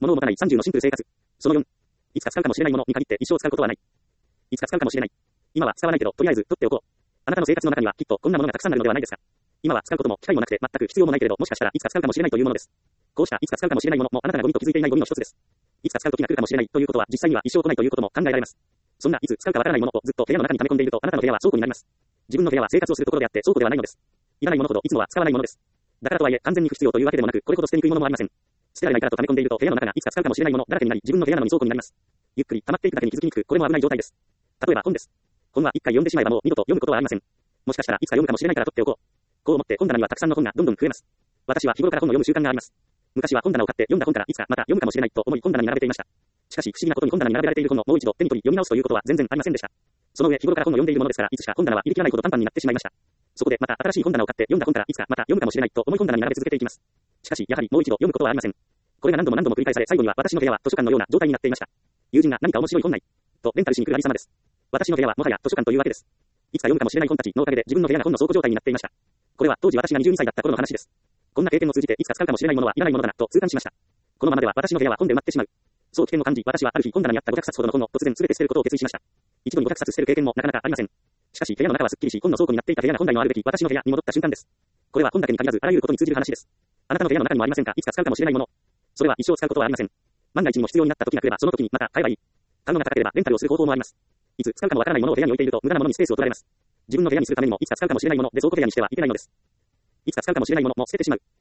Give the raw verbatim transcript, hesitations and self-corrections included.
物を持たないさんじゅうのシンプル生活。そのよん、いつか使うかもしれないものに限って一生使うことはない。いつか使うかもしれない。今は使わないけど、とりあえず取っておこう。あなたの生活の中にはきっとこんなものがたくさんあるのではないですか。今は使うことも機会もなくて全く必要もないけれど、もしかしたらいつか使うかもしれないというものです。こうしたいつか使うかもしれないものもあなたがゴミと気づいていないゴミの一つです。いつか使う時が来るかもしれないということは実際には一生来ないということも考えられます。そんないつ使うかわからないものをずっと部屋の中に溜め込んでいるとあなたの部屋は倉庫になります。自分の部屋は生活をするところであって倉庫ではないのです。いらないものほどいつもは使わないものです。だからとはいえ完全に不必要というわけでもなく、これほど捨てにくいものもありません。捨てられないからと溜め込んでいると部屋の中がいつか使うかもしれないものだらけになり、自分の部屋なのに倉庫になります。ゆっくり溜まっていくだけに気づきにくく、これも危ない状態です。例えば本です。本は一回読んでしまえばもう二度と読むことはありません。もしかしたらいつか読むかもしれないから取っておこう。こう思って本棚にはたくさんの本がどんどん増えます。私は日頃から本を読む習慣があります。昔は本棚を買って読んだ本からいつかまた読むかもしれないと思い本棚に並べていました。しかし不思議なことに本棚に並べられている本をもう一度手に取り読み直すということは全然ありませんでした。その上日頃から本を読んでいるものですから、いつしか本棚は入りきらないほどパンパンになってしまいました。そこでまた新しい本棚を買って読んだ本からいつかまた読むかもしれないと思い本棚に並べ続けていきます。しかしやはりもう一度読むことはありません。これが何度も何度も繰り返され、最後には私の部屋は図書館のような状態になっていました。友人が何か面白い本ないとレンタルしに来るありさまです。私の部屋はもはや図書館というわけです。いつか読むかもしれない本たちのおかげで自分の部屋が本の倉庫状態になっていました。これは当時私がにじゅうにさいだった頃の話です。こんな経験を通じていつか使うかもしれないものはいらないものだなと痛感しました。このままでは私の部屋は本で埋まってしまう。そう危険を感じ、私はある日本棚にあったごひゃくさつほどの本を突然全て捨てることを決意しました。一度にごひゃくさつ捨てる経験もなかなかありません。しかし部屋の中はすっきりし、本の倉庫になっていた部屋が本来のあるべき私の部屋に戻った瞬間です。これは本だけに限らずあらゆることに通じる話です。あなたの部屋の中にもありませんか、いつか使うかもしれないもの。それは一生使うことはありません。万が一にも必要になった時が来ればその時にまた買えばいい。買うのが高ければレンタルをする方法もあります。いつ使うかもわからないものを部屋に置いていると無駄なものにスペースを取られます。自分の部屋にするためにもいつか使うかもしれないもので倉庫部屋にしてはいけないのです。いつか使うかもしれないものも捨ててしまう。